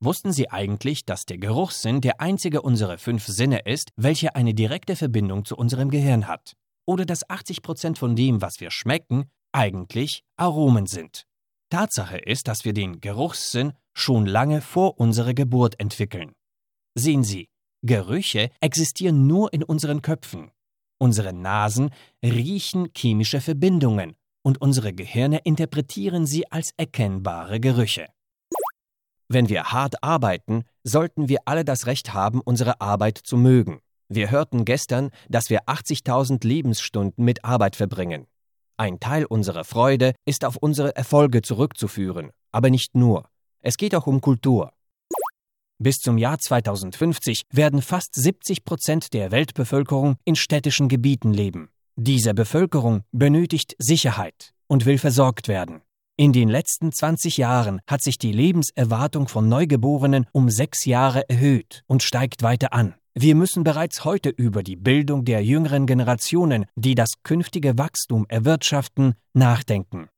Wussten Sie eigentlich, dass der Geruchssinn der einzige unserer 5 Sinne ist, welcher eine direkte Verbindung zu unserem Gehirn hat? Oder dass 80% von dem, was wir schmecken, eigentlich Aromen sind? Tatsache ist, dass wir den Geruchssinn schon lange vor unserer Geburt entwickeln. Sehen Sie, Gerüche existieren nur in unseren Köpfen. Unsere Nasen riechen chemische Verbindungen und unsere Gehirne interpretieren sie als erkennbare Gerüche. Wenn wir hart arbeiten, sollten wir alle das Recht haben, unsere Arbeit zu mögen. Wir hörten gestern, dass wir 80.000 Lebensstunden mit Arbeit verbringen. Ein Teil unserer Freude ist auf unsere Erfolge zurückzuführen, aber nicht nur. Es geht auch um Kultur. Bis zum Jahr 2050 werden fast 70% der Weltbevölkerung in städtischen Gebieten leben. Diese Bevölkerung benötigt Sicherheit und will versorgt werden. In den letzten 20 Jahren hat sich die Lebenserwartung von Neugeborenen um 6 Jahre erhöht und steigt weiter an. Wir müssen bereits heute über die Bildung der jüngeren Generationen, die das künftige Wachstum erwirtschaften, nachdenken.